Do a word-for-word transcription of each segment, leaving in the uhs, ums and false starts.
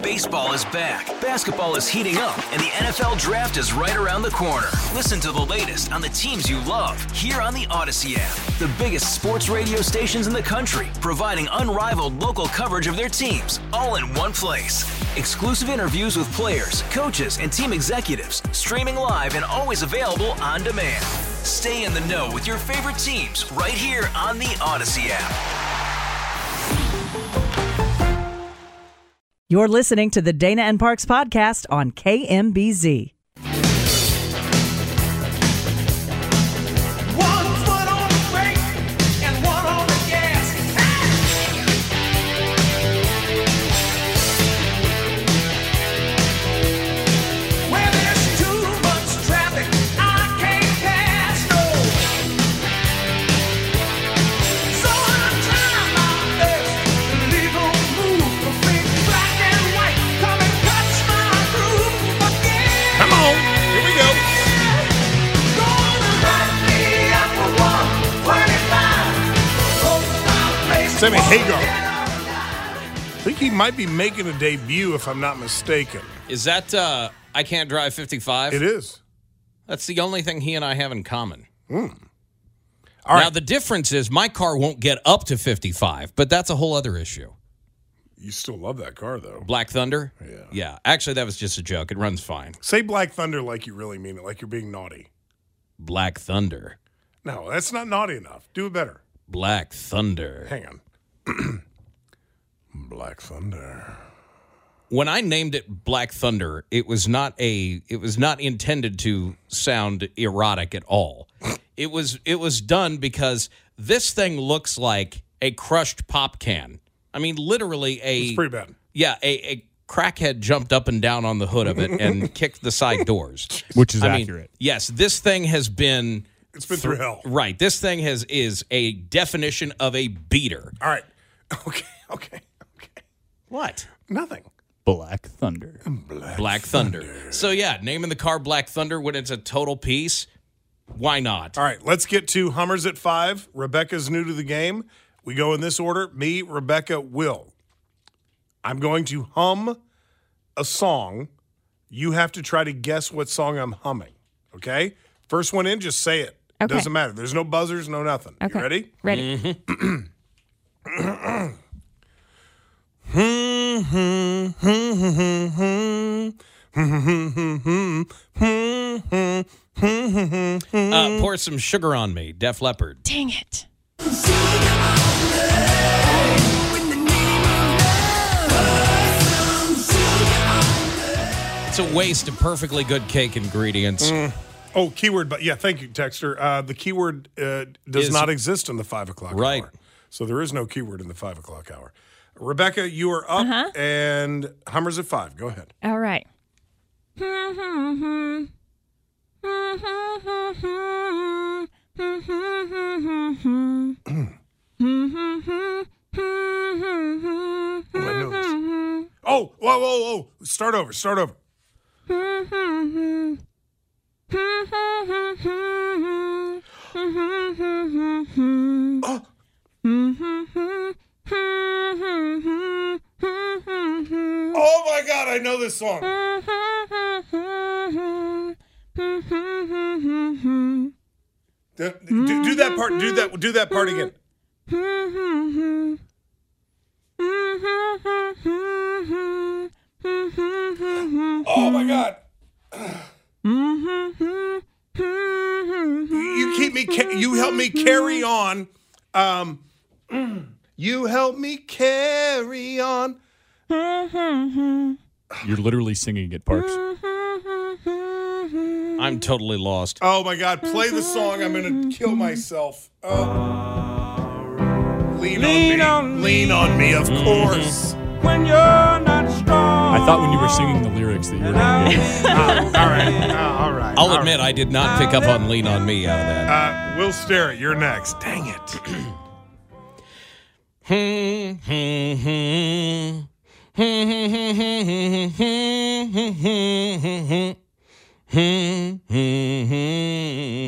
Baseball is back, basketball is heating up, and the N F L Draft is right around the corner. Listen to the latest on the teams you love here on the Odyssey app. The biggest sports radio stations in the country, providing unrivaled local coverage of their teams, all in one place. Exclusive interviews with players, coaches, and team executives, streaming live and always available on demand. Stay in the know with your favorite teams right here on the Odyssey app. You're listening to the Dana and Parks podcast on K M B Z. Sammy Hagar. I think he might be making a debut, if I'm not mistaken. Is that uh, I Can't Drive fifty-five? It is. That's the only thing he and I have in common. Mm. All right. Now, the difference is my car won't get up to fifty-five, but that's a whole other issue. You still love that car, though. Black Thunder? Yeah. Yeah. Actually, that was just a joke. It runs fine. Say Black Thunder like you really mean it, like you're being naughty. Black Thunder. No, that's not naughty enough. Do it better. Black Thunder. Hang on. Black Thunder. When I named it Black Thunder, it was not a it was not intended to sound erotic at all. It was it was done because this thing looks like a crushed pop can. I mean, literally a It's pretty bad. Yeah, a, a crackhead jumped up and down on the hood of it and kicked the side doors. Which is I accurate. Mean, yes, this thing has been It's been through hell. Right. This thing has is a definition of a beater. All right. Okay, okay, okay. What? Nothing. Black Thunder. Black, Black Thunder. Thunder. So, yeah, naming the car Black Thunder when it's a total piece, why not? All right, let's get to Hummers at five. Rebecca's new to the game. We go in this order. Me, Rebecca, Will. I'm going to hum a song. You have to try to guess what song I'm humming, okay? First one in, just say it. Okay. Doesn't matter. There's no buzzers, no nothing. Okay. You ready? Ready. Mm-hmm. uh, pour some sugar on me, Def Leppard. Dang it. It's a waste of perfectly good cake ingredients. Mm. Oh, keyword, but yeah, thank you, Texter. Uh, the keyword uh, does Is- not exist in the five o'clock Right. hour. So there is no keyword in the five o'clock hour. Rebecca, you are up, Uh-huh. and Hummers at five. Go ahead. All right. Oh, I know this. Oh, whoa, whoa, whoa. Start over, start over. Oh. Oh my God, I know this song. Do, do, do that part. Do that. Do that part again. Oh my God. You keep me. Ca- you help me carry on. Um, you help me carry on. You're literally singing it, Parks. I'm totally lost. Oh my God! Play the song. I'm gonna kill myself. Oh. Lean, Lean on on me. Lean on me, of course. When you're not strong. I thought when you were singing the lyrics that you were going to get. Ah, all right. Ah, all right. I'll all admit I did not pick up on Lean On Me out of that. right. Uh, Will Sterrett, you're next. Dang it.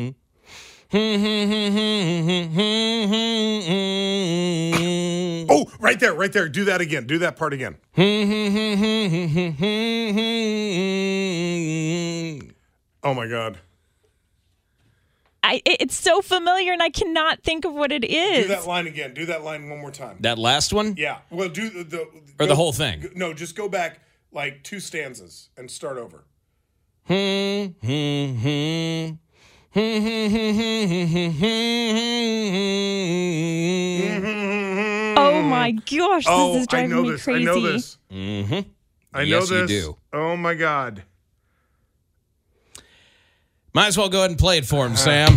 Oh, Right there, right there. Do that again. Do that part again. Oh, my God. I, it- it's so familiar, and I cannot think of what it is. Do that line again. Do that line one more time. That last one? Yeah. Well, do the... the Or go- the whole thing? go- No, just go back like two stanzas and start over. Oh my gosh, Oh, this is driving I know me this. crazy. I know this. Mm-hmm. I Yes, know you this. do. Oh, my God. Might as well go ahead and play it for him, Sam.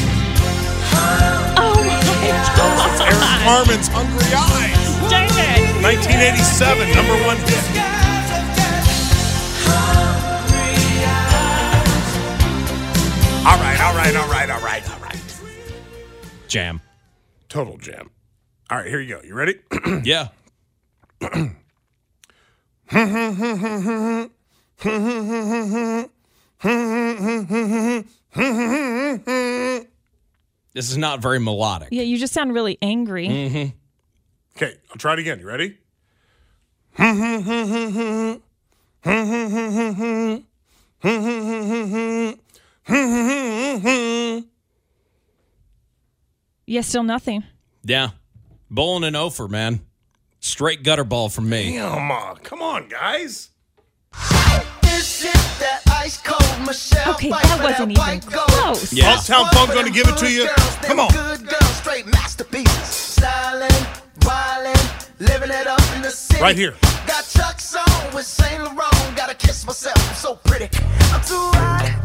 Oh my gosh. Eric Carmen's Hungry Eyes. Dang it. nineteen eighty-seven, number one hit. All right, all right, all right, all right, all right. Jam. Total jam. All right, here you go. You ready? Yeah. This is not very melodic. Yeah, you just sound really angry. Okay, I'll try it again. You ready? Yeah, still nothing. Yeah. Bowling and Ophir, man. Straight gutter ball from me. Come on, come on, guys. Okay, that wasn't even close. Yeah. Uptown Funk gonna give it to you. Come on. Right here. Got Chuck's on with Saint Laurent. Gotta kiss myself. I'm so pretty. I'm too hot.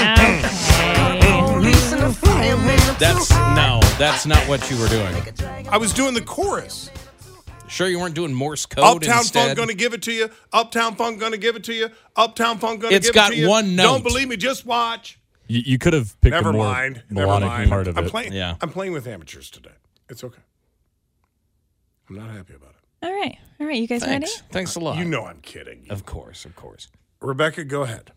Police in the fire, man. I'm That's too hot. no, that's not what you were doing. I was doing the chorus. Sure you weren't doing Morse code Uptown instead? Funk gonna give it to you. Uptown Funk gonna give it to you. Uptown Funk gonna It's give got it to you. one note. Don't believe me, just watch. You, you could have picked Never a more mind. Never melodic mind. part of I'm it. playing. Yeah. I'm playing with amateurs today. It's okay. I'm not happy about it. All right. All right, you guys Thanks. ready? Thanks a lot. You know I'm kidding. Of course, of course. Rebecca, go ahead.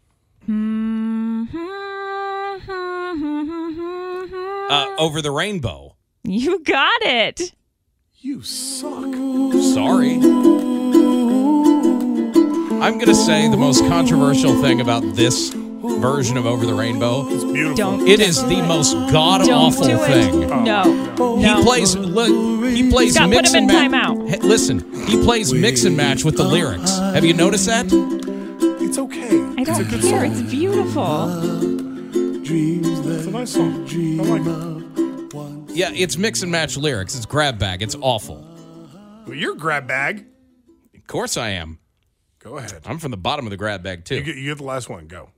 Uh, Over the Rainbow. You got it. You suck. Sorry. I'm going to say the most controversial thing about this version of Over the Rainbow. It's beautiful. Don't. It is the most Don't god-awful do it. thing. No. No. He plays look, he plays Scott, mix put him and in match. timeout. Hey, listen, he plays mix and match with the lyrics. Have you noticed that? It's okay. I don't care. It's beautiful. It's a nice song. I like it. Yeah, it's mix and match lyrics. It's grab bag. It's awful. Well, you're a grab bag. Of course I am. Go ahead. I'm from the bottom of the grab bag too. You get, you get the last one. Go.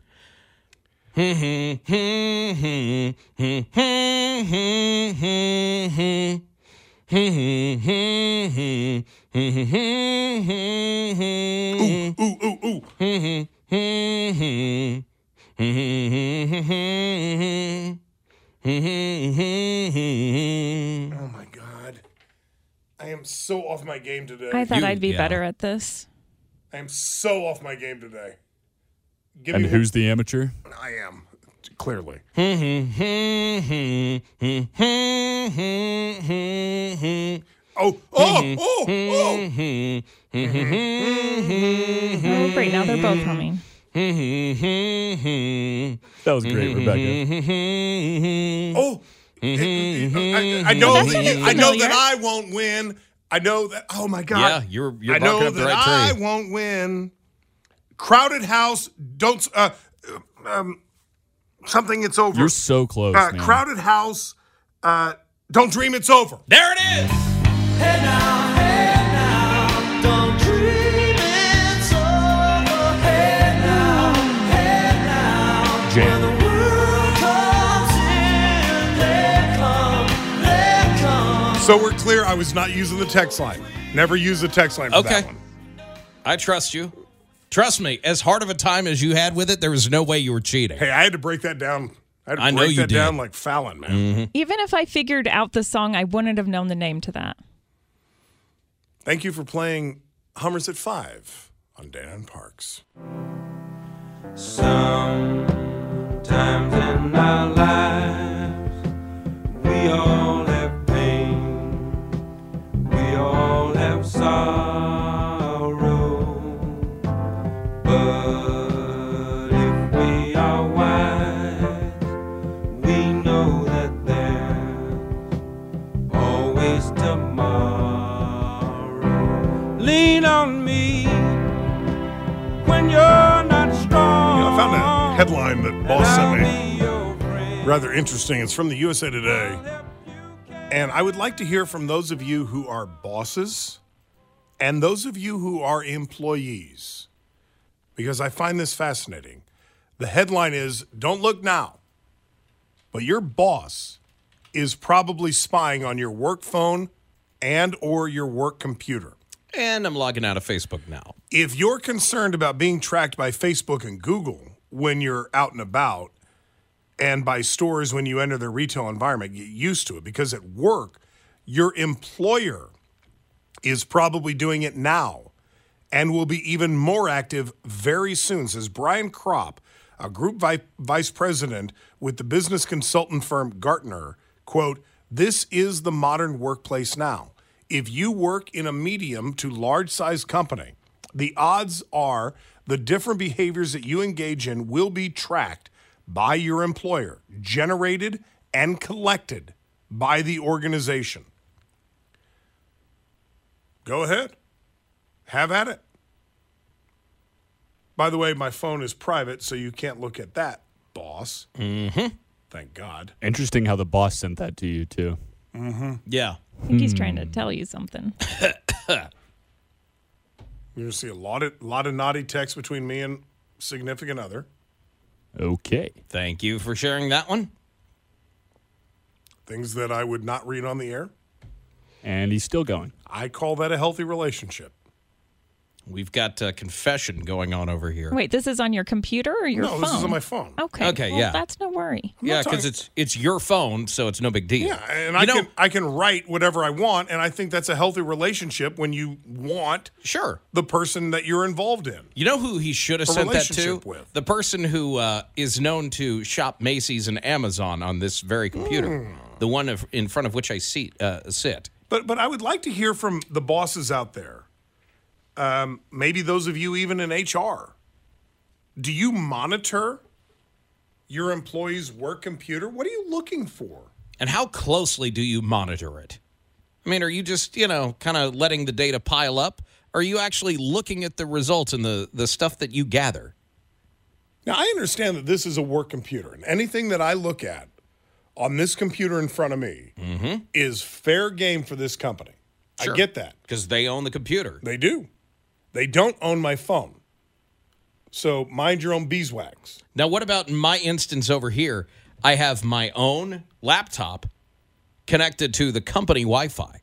Ooh, ooh, ooh, ooh. Oh my God. I am so off my game today. I thought You- I'd be yeah. better at this. I am so off my game today. Give And me who's the amateur? one- I am. Clearly. Oh, oh, oh, oh. Oh, great. Now they're both humming. That was great, Rebecca. Oh, I, I know. That sounded I know familiar. that I won't win. I know that. Oh my God! Yeah, you're you're I know barking up the that right I tree. won't win. Crowded house. Don't. Uh, um, something. It's over. You're so close, uh, man. crowded house. Uh, don't dream it's over. There it is. Don't dream it's over. Hey now, hey now. Jam. The world comes in, they come, they come. So we're clear. I was not using the text line. Never use the text line for Okay. that one. I trust you. Trust me, as hard of a time as you had with it, there was no way you were cheating. Hey, I had to break that down. I had to I know break you that did. down like Fallon, man. Even if I figured out the song, I wouldn't have known the name to that. Thank you for playing Hummers at Five on Dan Parks. Sometimes in our lives, we all have pain. We all lean on me when you're not strong. You know, I found a headline that Boss I'll sent me. be your friend. Rather interesting. It's from the U S A Today. And I would like to hear from those of you who are bosses and those of you who are employees, because I find this fascinating. The headline is, "Don't look now, but your boss is probably spying on your work phone and or your work computer." And I'm logging out of Facebook now. If you're concerned about being tracked by Facebook and Google when you're out and about, and by stores when you enter their retail environment, get used to it, because at work, your employer is probably doing it now and will be even more active very soon, says Brian Kropp, a group vi- vice president with the business consultant firm Gartner. Quote, "This is the modern workplace now. If you work in a medium to large size company, the odds are the different behaviors that you engage in will be tracked by your employer, generated and collected by the organization." Go ahead. Have at it. By the way, my phone is private, so you can't look at that, boss. Mm-hmm. Thank God. Interesting how the boss sent that to you, too. Mm-hmm. Yeah. I think he's trying to tell you something. You're going to see a lot of, lot of naughty texts between me and significant other. Okay. Thank you for sharing that one. Things that I would not read on the air. And he's still going. I call that a healthy relationship. We've got a confession going on over here. Wait, this is on your computer or your no, phone? this is on my phone. Okay. Okay, well, yeah. That's no worry. Yeah, talking- because it's it's your phone, so it's no big deal. Yeah, and You I know- can I can write whatever I want, and I think that's a healthy relationship when you want Sure. the person that you're involved in. You know who he should have A sent that to? relationship with. The person who uh, is known to shop Macy's and Amazon on this very computer, Hmm. the one of, in front of which I seat, uh, sit. But but I would like to hear from the bosses out there. Um, maybe those of you even in H R. Do you monitor your employees' work computer? What are you looking for? And how closely do you monitor it? I mean, are you just, you know, kind of letting the data pile up? Or are you actually looking at the results and the, the stuff that you gather? Now, I understand that this is a work computer, and anything that I look at on this computer in front of me is fair game for this company. Sure. I get that. Because they own the computer. They do. They don't own my phone. So mind your own beeswax. Now, what about in my instance over here? I have my own laptop connected to the company Wi-Fi.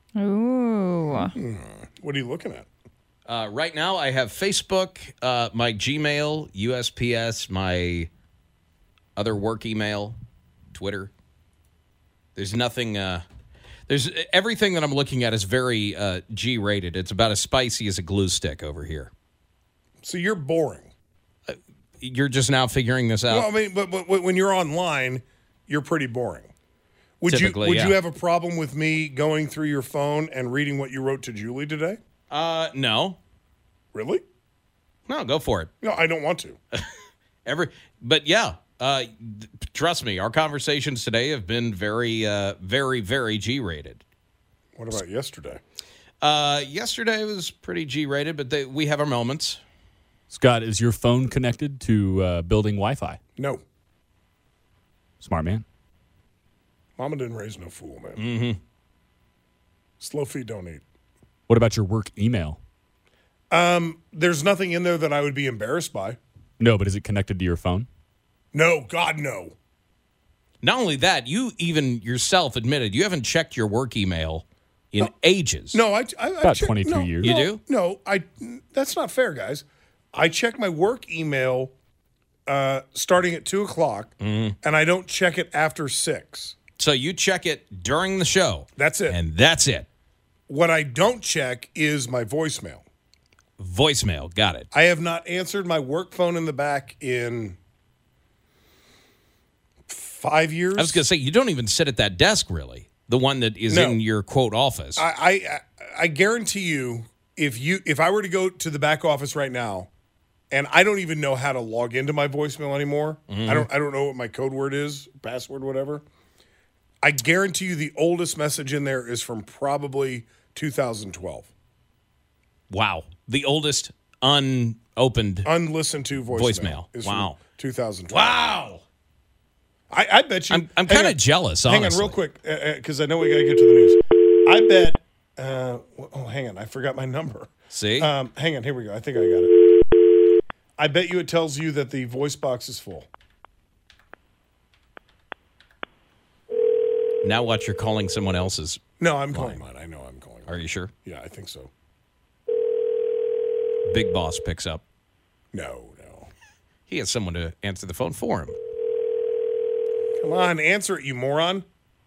Ooh. What are you looking at? Uh, right now, I have Facebook, uh, my Gmail, U S P S, my other work email, Twitter. There's nothing. Uh, there's everything that I'm looking at is very uh, G-rated. It's about as spicy as a glue stick over here. So you're boring. You're just now figuring this out. Well, I mean, but, but when you're online, you're pretty boring. Would you Typically, would yeah. you have a problem with me going through your phone and reading what you wrote to Julie today? uh, no, Really? no, go for it. No, I don't want to. Every, but yeah, uh, th- trust me, our conversations today have been very, uh, very, very G-rated. What about yesterday? Uh, yesterday was pretty G-rated, but they, we have our moments. Scott, is your phone connected to uh, building Wi-Fi? No. Smart man. Mama didn't raise no fool, man. Mm-hmm. Slow feet don't eat. What about your work email? There's nothing in there that I would be embarrassed by. No, but is it connected to your phone? No, God, no. Not only that, you even yourself admitted you haven't checked your work email in ages. No, I, I, I About check- twenty-two no, years. You no, do? No, I. That's not fair, guys. I check my work email uh, starting at two o'clock, Mm-hmm. and I don't check it after six. So you check it during the show. That's it. And that's it. What I don't check is my voicemail. Voicemail. Got it. I have not answered my work phone in the back in five years. I was going to say, you don't even sit at that desk, really. The one that is No. in your, quote, office. I, I I guarantee you, if you if I were to go to the back office right now, and I don't even know how to log into my voicemail anymore. Mm-hmm. I don't I don't know what my code word is, password, whatever. I guarantee you, the oldest message in there is from probably two thousand twelve. Wow. The oldest unopened Unlistened to voicemail. voicemail. is Wow. from two thousand twelve. Wow. I, I bet you. I'm, I'm hang kind on. of jealous, Hang honestly. on, real quick, because I know we got to get to the news. I bet. Uh, oh, hang on, I forgot my number. See? Um, hang on, here we go. I think I got it. I bet you it tells you that the voice box is full. Now watch, you're calling someone else's. No, I'm calling mine. I know I'm calling. Are you sure? Yeah, I think so. Big Boss picks up. No, no. He has someone to answer the phone for him. Come on, answer it, you moron.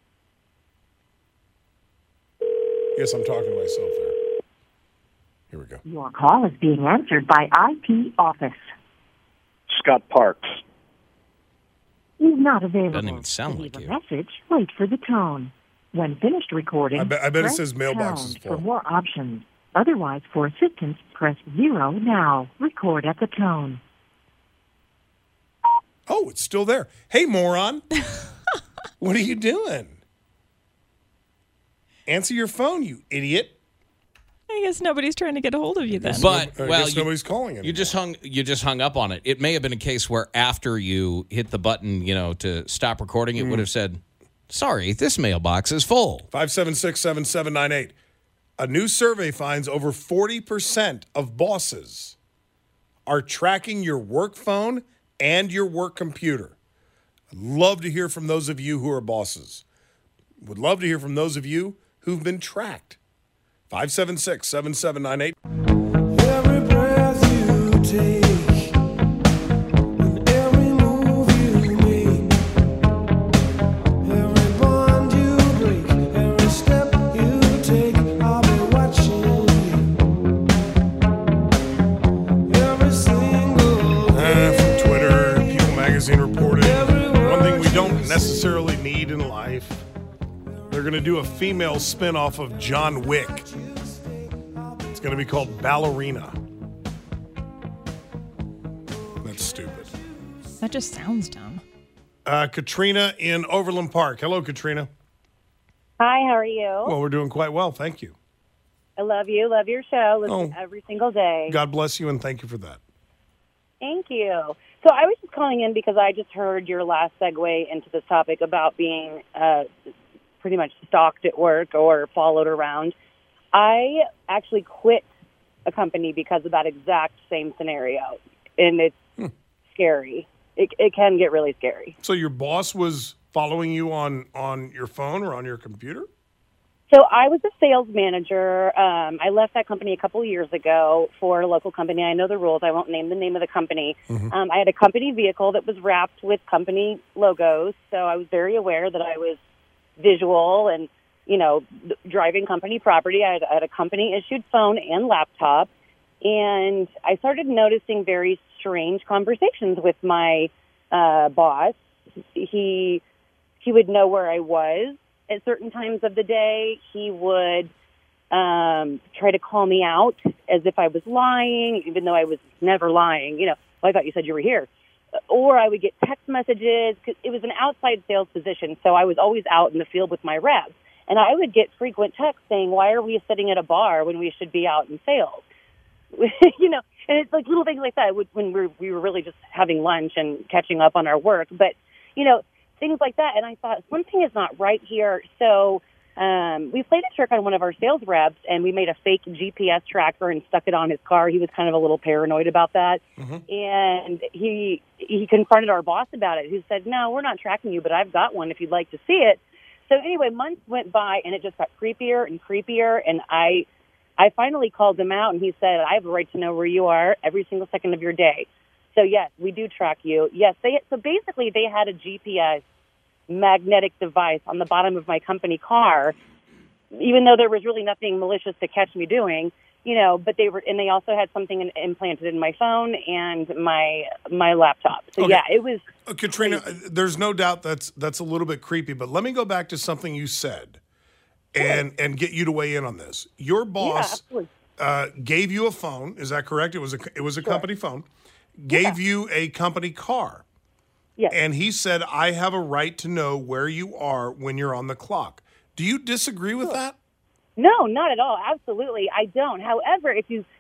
Yes, I'm talking to myself there. Here we go. Your call is being answered by I T Office. Scott Parks. Is not available. Doesn't even sound to like leave you. a message, wait for the tone. When finished recording, I bet- I bet it press says mailbox is pound full. for more options. Otherwise, for assistance, press zero now. Record at the tone. Oh, it's still there. Hey, moron. What are you doing? Answer your phone, you idiot. I guess nobody's trying to get a hold of you then. But I well, guess you, nobody's calling anymore. you just hung. You just hung up on it. It may have been a case where after you hit the button, you know, to stop recording, it Mm. would have said, "Sorry, this mailbox is full." five seven six, seven seven nine eight. A new survey finds over forty percent of bosses are tracking your work phone and your work computer. I'd love to hear from those of you who are bosses. Would love to hear from those of you who've been tracked. five seven six, seven seven nine eight. Every breath you take, and every move you make, every bond you break, every step you take, I'll be watching you. Every single Uh, day. from Twitter, People Magazine reported one thing we don't necessarily need in life. They're going to do a female spin-off of John Wick. It's going to be called Ballerina. That's stupid. That just sounds dumb. Uh, Katrina in Overland Park. Hello, Katrina. Hi, how are you? Well, we're doing quite well. Thank you. I love you. Love your show. Listen Oh. every single day. God bless you, and thank you for that. Thank you. So I was just calling in because I just heard your last segue into this topic about being uh, pretty much stalked at work or followed around. I actually quit a company because of that exact same scenario, and it's Hmm. scary. It, it can get really scary. So your boss was following you on, on your phone or on your computer? So I was a sales manager. Um, I left that company a couple of years ago for a local company. I know the rules. I won't name the name of the company. Mhm. Um, I had a company vehicle that was wrapped with company logos, so I was very aware that I was visual and, you know, th- driving company property. I had, I had a company-issued phone and laptop, and I started noticing very strange conversations with my uh, boss. He he would know where I was at certain times of the day. He would um, try to call me out as if I was lying, even though I was never lying. You know, well, I thought you said you were here. Or I would get text messages, because it was an outside sales position, so I was always out in the field with my reps. And I would get frequent texts saying, why are we sitting at a bar when we should be out in sales? You know, and it's like little things like that when we were, we were really just having lunch and catching up on our work. But, you know, things like that. And I thought, something is not right here. So um, we played a trick on one of our sales reps, and we made a fake G P S tracker and stuck it on his car. He was kind of a little paranoid about that. Mm-hmm. And he he confronted our boss about it, who said, no, we're not tracking you, but I've got one if you'd like to see it. So anyway, months went by, and it just got creepier and creepier, and I I finally called him out, and he said, I have a right to know where you are every single second of your day. So, yes, we do track you. Yes, they so basically they had a G P S magnetic device on the bottom of my company car, even though there was really nothing malicious to catch me doing, you know, but they were, and they also had something in, implanted in my phone and my my laptop. So, Okay. yeah, it was... Uh, Katrina, uh, there's no doubt that's that's a little bit creepy, but let me go back to something you said and and get you to weigh in on this. Your boss absolutely. uh, gave you a phone. Is that correct? It was a it was a company phone. Gave you a company car. Yes. And he said, I have a right to know where you are when you're on the clock. Do you disagree with that? No, not at all. Absolutely. I don't. However, if you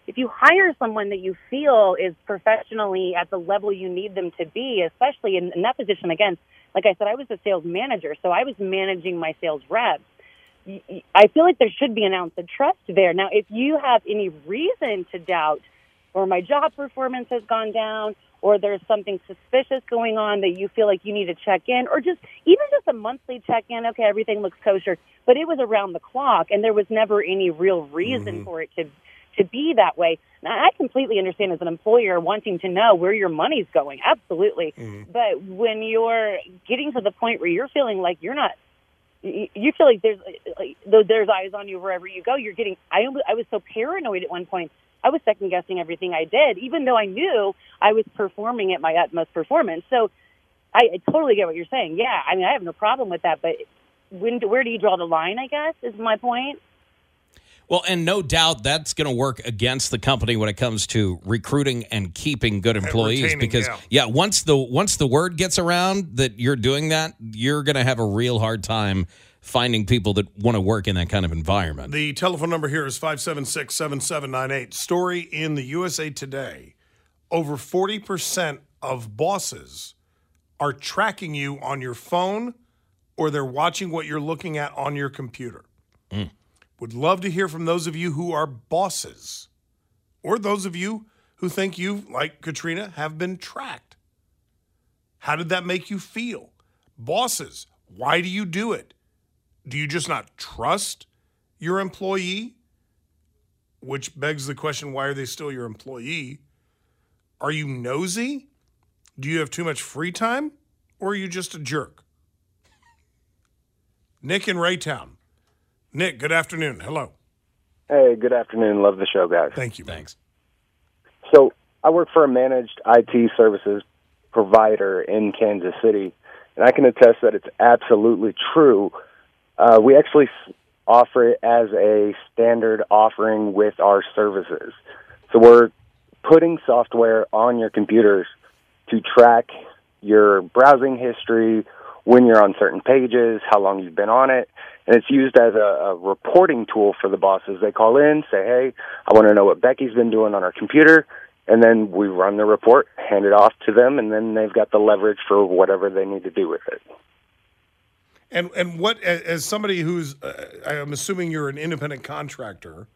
if you hire someone that you feel is professionally at the level you need them to be, especially in, in that position, again, like I said, I was a sales manager, so I was managing my sales reps. I feel like there should be an ounce of trust there. Now, if you have any reason to doubt, or my job performance has gone down, or there's something suspicious going on that you feel like you need to check in, or just even just a monthly check-in, okay, everything looks kosher, but it was around the clock, and there was never any real reason mm-hmm. for it to to be that way. Now, I completely understand as an employer wanting to know where your money's going, absolutely. Mm-hmm. But when you're getting to the point where you're feeling like you're not, you feel like there's like, there's eyes on you wherever you go, you're getting, I, I was so paranoid at one point, I was second-guessing everything I did, even though I knew I was performing at my utmost performance. So I, I totally get what you're saying. Yeah, I mean, I have no problem with that, but when, where do you draw the line, I guess, is my point. Well, and no doubt that's going to work against the company when it comes to recruiting and keeping good employees. Because, yeah. yeah, once the once the word gets around that you're doing that, you're going to have a real hard time finding people that want to work in that kind of environment. The telephone number here is five seven six, seven seven nine eight. Story in the U S A Today. Over forty percent of bosses are tracking you on your phone, or they're watching what you're looking at on your computer. Mm. Would love to hear from those of you who are bosses, or those of you who think you, like Katrina, have been tracked. How did that make you feel? Bosses, why do you do it? Do you just not trust your employee? Which begs the question, why are they still your employee? Are you nosy? Do you have too much free time? Or are you just a jerk? Nick in Raytown. Nick, good afternoon. Hello. Hey, good afternoon. Love the show, guys. Thank you. Thanks. So I work for a managed I T services provider in Kansas City, and I can attest that it's absolutely true. Uh, we actually offer it as a standard offering with our services. So we're putting software on your computers to track your browsing history, when you're on certain pages, how long you've been on it. And it's used as a, a reporting tool for the bosses. They call in, say, hey, I want to know what Becky's been doing on our computer. And then we run the report, hand it off to them, and then they've got the leverage for whatever they need to do with it. And and what, as somebody who's, uh, I'm assuming you're an independent contractor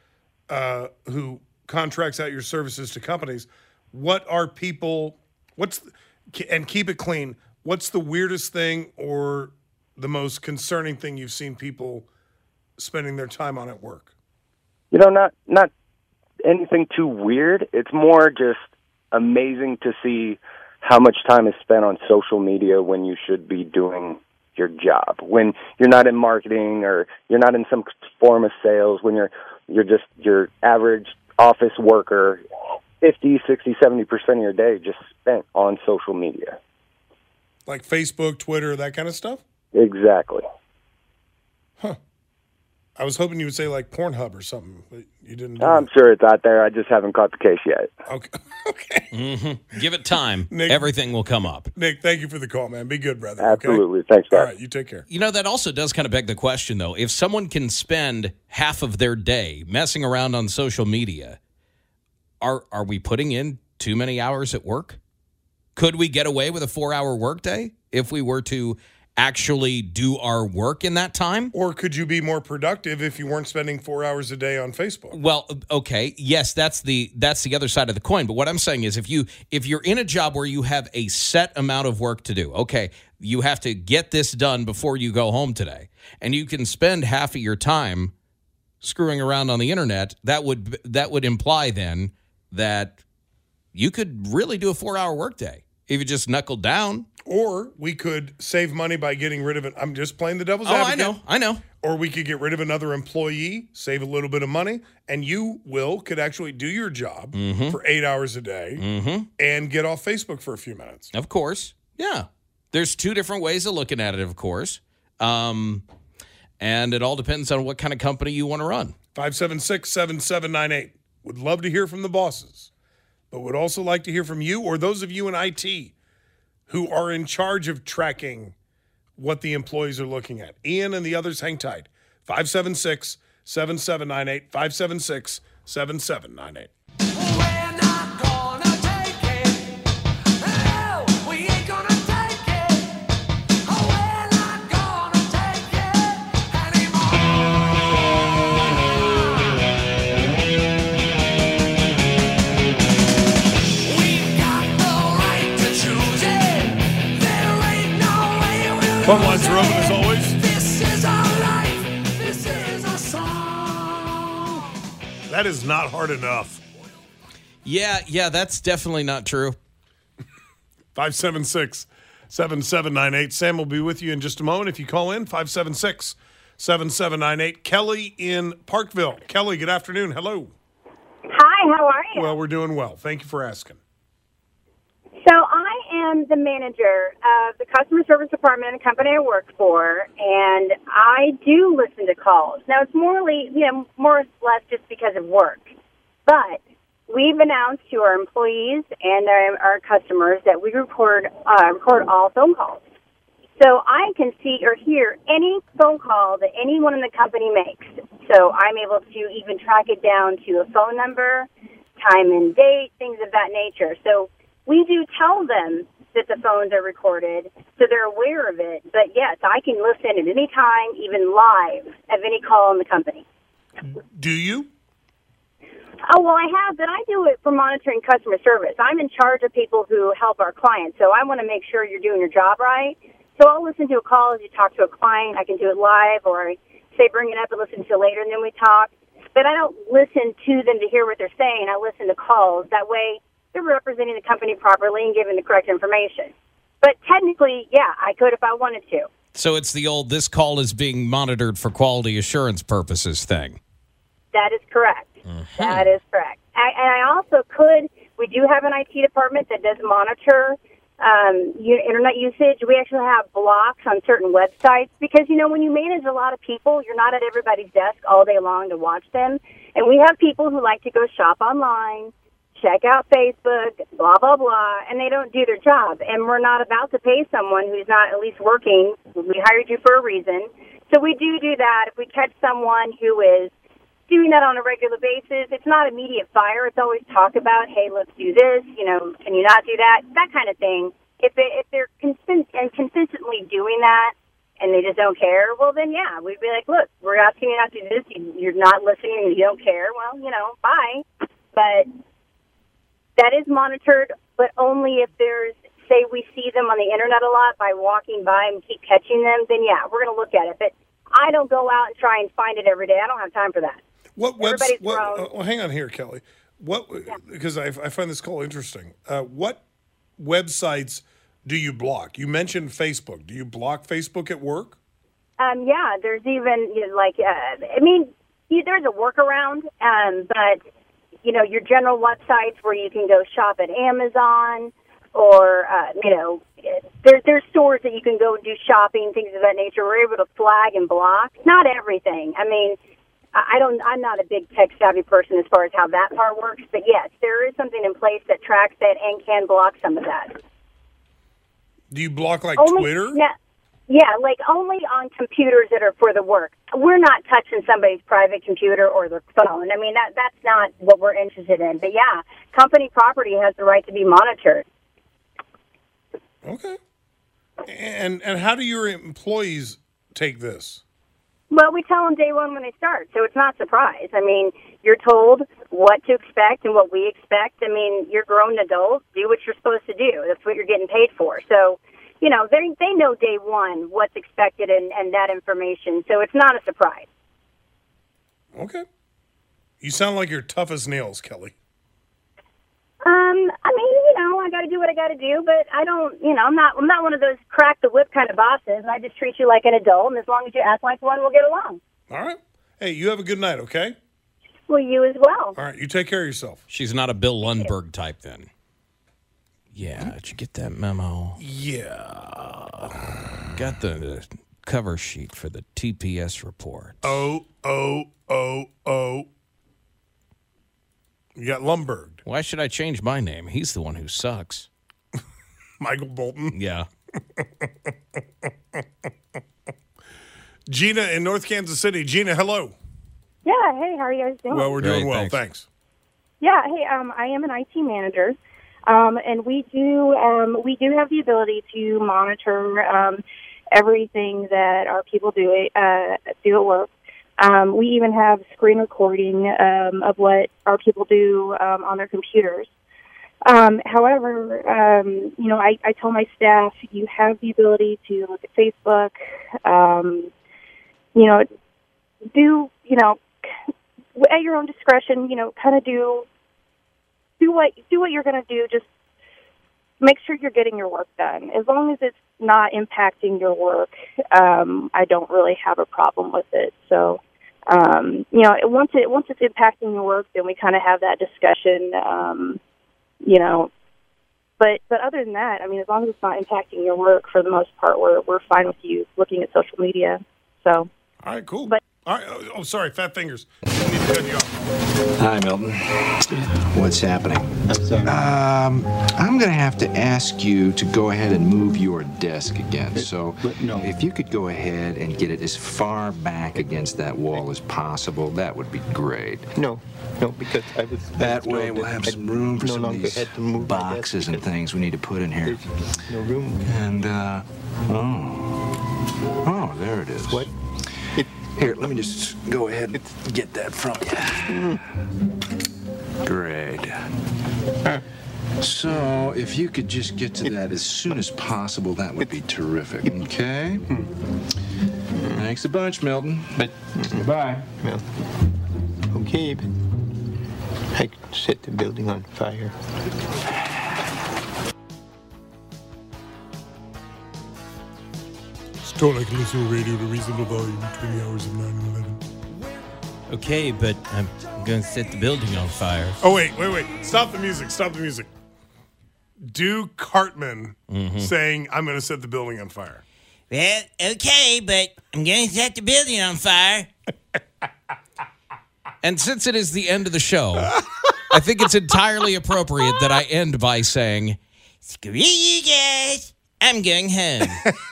uh, who contracts out your services to companies, what are people, what's, and keep it clean, what's the weirdest thing or the most concerning thing you've seen people spending their time on at work? You know, not not anything too weird. It's more just amazing to see how much time is spent on social media when you should be doing your job. When you're not in marketing or you're not in some form of sales, when you're you're just your average office worker, fifty, sixty, seventy percent of your day just spent on social media. Like Facebook, Twitter, that kind of stuff? Exactly. Huh. I was hoping you would say like Pornhub or something, but you didn't. Do I'm that. sure it's out there. I just haven't caught the case yet. Okay. Okay. Mm-hmm. Give it time. Nick, everything will come up. Nick, thank you for the call, man. Be good, brother. Absolutely. Okay? Thanks, guys. All right, you take care. You know, that also does kind of beg the question, though. If someone can spend half of their day messing around on social media, are are we putting in too many hours at work? Could we get away with a four-hour workday if we were to actually do our work in that time? Or could you be more productive if you weren't spending four hours a day on Facebook? Well, okay, yes, that's the that's the other side of the coin. But what I'm saying is, if you if you're in a job where you have a set amount of work to do, okay, you have to get this done before you go home today, and you can spend half of your time screwing around on the internet, that would that would imply then that you could really do a four-hour workday if you just knuckled down. Or we could save money by getting rid of it. I'm just playing the devil's oh, advocate. I know, I know. Or we could get rid of another employee, save a little bit of money, and you, Will, could actually do your job mm-hmm. for eight hours a day mm-hmm. and get off Facebook for a few minutes. Of course. Yeah. There's two different ways of looking at it, of course. Um, and it all depends on what kind of company you want to run. five seven six, seven seven nine eight. Would love to hear from the bosses, but would also like to hear from you or those of you in I T who are in charge of tracking what the employees are looking at. Ian and the others, hang tight. five seven six, seven seven nine eight, five seven six, seven seven nine eight. Phone lines are open as always. This is our life. This is our song. That is not hard enough. Yeah, yeah, that's definitely not true. five seven six, seven seven nine eight. Sam will be with you in just a moment. If you call in, five seven six, seven seven nine eight. Kelly in Parkville. Kelly, good afternoon. Hello. Hi, how are you? Well, we're doing well. Thank you for asking. So I am the manager of the customer service department in a company I work for, and I do listen to calls. Now, it's morely, you know, more or less just because of work. But we've announced to our employees and our, our customers that we record uh, record all phone calls. So I can see or hear any phone call that anyone in the company makes. So I'm able to even track it down to a phone number, time and date, things of that nature. So we do tell them that the phones are recorded, so they're aware of it. But, yes, I can listen at any time, even live, of any call in the company. Do you? Oh, well, I have, but I do it for monitoring customer service. I'm in charge of people who help our clients, so I want to make sure you're doing your job right. So I'll listen to a call as you talk to a client. I can do it live, or I say bring it up and listen to it later, and then we talk. But I don't listen to them to hear what they're saying. I listen to calls. That way they're representing the company properly and giving the correct information. But technically, yeah, I could if I wanted to. So it's the old this call is being monitored for quality assurance purposes thing. That is correct. Mm-hmm. That is correct. I, and I also could, we do have an I T department that does monitor um, your internet usage. We actually have blocks on certain websites because, you know, when you manage a lot of people, you're not at everybody's desk all day long to watch them. And we have people who like to go shop online, check out Facebook, blah, blah, blah, and they don't do their job. And we're not about to pay someone who's not at least working. We hired you for a reason. So we do do that. If we catch someone who is doing that on a regular basis, it's not immediate fire. It's always talk about, hey, let's do this, you know, can you not do that, that kind of thing. If, they, if they're consist- and consistently doing that and they just don't care, well, then, yeah, we'd be like, look, we're asking you not to do this. You, you're not listening and you don't care. Well, you know, bye. But that is monitored, but only if there's, say we see them on the internet a lot by walking by and keep catching them, then yeah, we're going to look at it. But I don't go out and try and find it every day. I don't have time for that. What webs- what, uh, well, hang on here, Kelly. What? Yeah. Because I, I find this call interesting. Uh, what websites do you block? You mentioned Facebook. Do you block Facebook at work? Um, yeah, there's even, you know, like, uh, I mean, you, there's a workaround, um, but you know, your general websites where you can go shop at Amazon or, uh, you know, there, there's stores that you can go do shopping, things of that nature. We're able to flag and block. Not everything. I mean, I don't, I'm not a big tech-savvy person as far as how that part works, but yes, there is something in place that tracks that and can block some of that. Do you block, like, only, Twitter? Yeah, yeah, like only on computers that are for the work. We're not touching somebody's private computer or their phone. I mean, that that's not what we're interested in. But, yeah, company property has the right to be monitored. Okay. And and how do your employees take this? Well, we tell them day one when they start, so it's not a surprise. I mean, you're told what to expect and what we expect. I mean, you're grown adults. Do what you're supposed to do. That's what you're getting paid for. So, you know, they they know day one what's expected and, and that information, so it's not a surprise. Okay. You sound like you're tough as nails, Kelly. Um, I mean, you know, I got to do what I got to do, but I don't, you know, I'm not, I'm not one of those crack the whip kind of bosses. I just treat you like an adult, and as long as you act like one, we'll get along. All right. Hey, you have a good night, okay? Well, you as well. All right, you take care of yourself. She's not a Bill Lundberg type then. Yeah, did you get that memo? Yeah. Got the cover sheet for the T P S report. Oh, oh, oh, oh. You got Lundberg. Why should I change my name? He's the one who sucks. Michael Bolton. Yeah. Gina in North Kansas City. Gina, hello. Yeah, hey, how are you guys doing? Well, we're doing Great, well. thanks. Thanks. Yeah, hey, um, I am an I T manager, um, and we do um, we do have the ability to monitor um, everything that our people do uh, do at work. Um, we even have screen recording um, of what our people do um, on their computers. Um, however, um, you know, I, I tell my staff, you have the ability to look at Facebook, um, you know, do, you know, at your own discretion, you know, kind of do, do what, do what you're going to do. Just make sure you're getting your work done. As long as it's not impacting your work, um, I don't really have a problem with it. So, um, you know, once it, once it's impacting your work, then we kind of have that discussion, um, you know, but, but other than that, I mean, as long as it's not impacting your work, for the most part, we're, we're fine with you looking at social media. So. All right, cool. But, All right. Oh, sorry, Fat Fingers. I need to cut you off. Hi, Milton. What's happening? Um, I'm going to have to ask you to go ahead and move your desk again. So if you could go ahead and get it as far back against that wall as possible, that would be great. No, no, because I was... That way we'll have some room for no some of these had to move boxes and things we need to put in here. No room. And, uh, oh. Oh, there it is. What? Here, let me just go ahead and get that from you. Great. So, if you could just get to that as soon as possible, that would be terrific, okay? Thanks a bunch, Milton. But, Bye. Well, okay, but I could set the building on fire. Don't I can listen to radio to reasonable volume between the hours of nine and eleven. Okay, but I'm going to set the building on fire. Oh, wait, wait, wait. Stop the music. Stop the music. Do Cartman Mm-hmm. saying, I'm going to set the building on fire. Well, okay, but I'm going to set the building on fire. And since it is the end of the show, I think it's entirely appropriate that I end by saying, Screw you guys. I'm going home.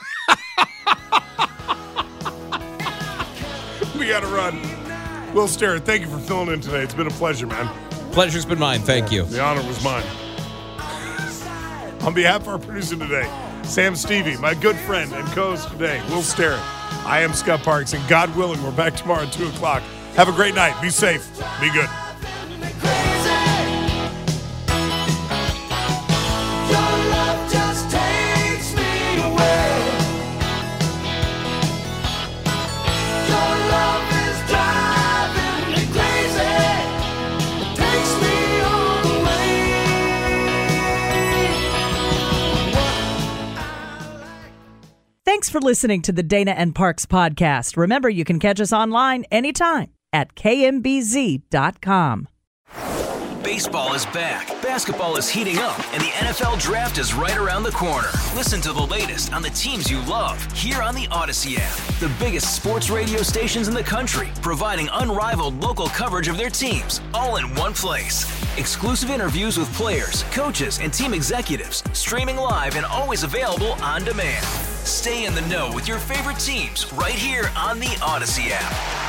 We got to run. Will Sterrett, thank you for filling in today. It's been a pleasure, man. Pleasure's been mine. Thank you. The honor was mine. On behalf of our producer today, Sam Stevie, my good friend and co-host today, Will Sterrett, I am Scott Parks, and God willing, we're back tomorrow at two o'clock. Have a great night. Be safe. Be good. Thanks for listening to the Dana and Parks podcast. Remember, you can catch us online anytime at K M B Z dot com. Baseball is back, basketball is heating up, and the N F L Draft is right around the corner. Listen to the latest on the teams you love here on the Odyssey app. The biggest sports radio stations in the country, providing unrivaled local coverage of their teams, all in one place. Exclusive interviews with players, coaches, and team executives, streaming live and always available on demand. Stay in the know with your favorite teams right here on the Odyssey app.